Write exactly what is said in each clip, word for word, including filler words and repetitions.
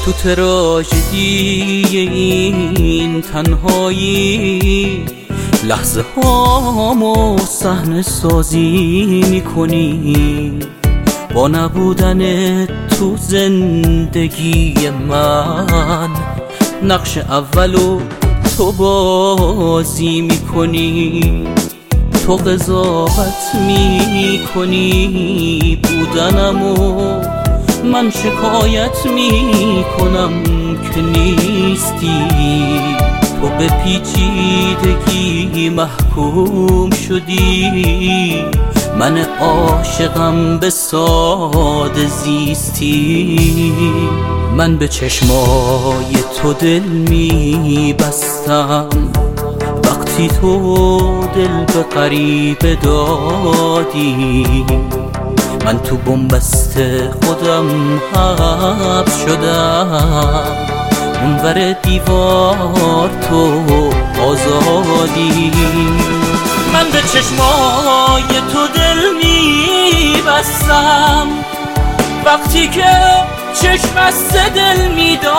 تو تراژدی این تنهایی لحظه هامو صحنه سازی میکنی. با نبودن تو زندگی من نقش اولو تو بازی میکنی. تو قضاوت میکنی بودنمو، من شکایت میکنم که نیستی. تو به پیچیدگی محکوم شدی، من عاشقم به ساده زیستی. من به چشمای تو دل میبستم وقتی تو دل به غریبه دادی. من تو بن‌بست خودم حبس شدم، اونور دیوار تو آزادی. من به چشمای تو دل میبستم وقتی که چشم از دل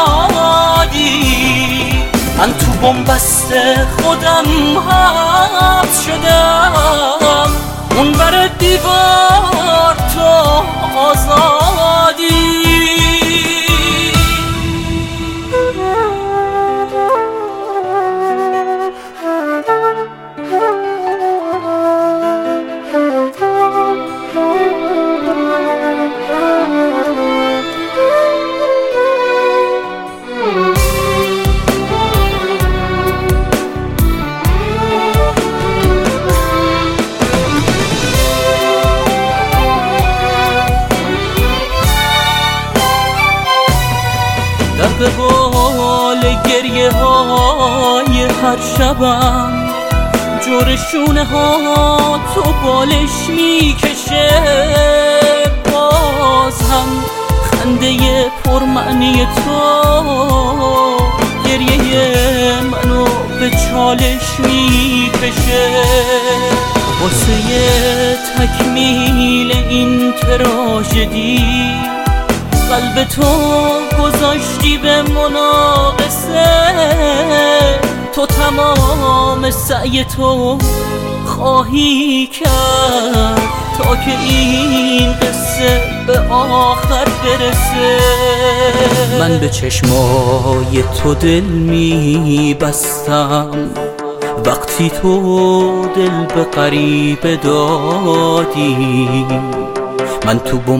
میدادی. من تو بن‌بست خودم حبس شدم، اونور دیوار تو آزادی. در قبال گریه های هر شبم جورشونه ها تو بالش میکشه. باز هم خنده پرمعنی تو گریه منو به چالش میکشه. واسه تکمیل این تراژدی قلب تو گذاشتی به مناقصه. تو تمام سعی تو خواهی کرد تا که این قصه به آخر برسه. من به چشمای تو دل میبستم وقتی تو دل به غریبه دادی. من تو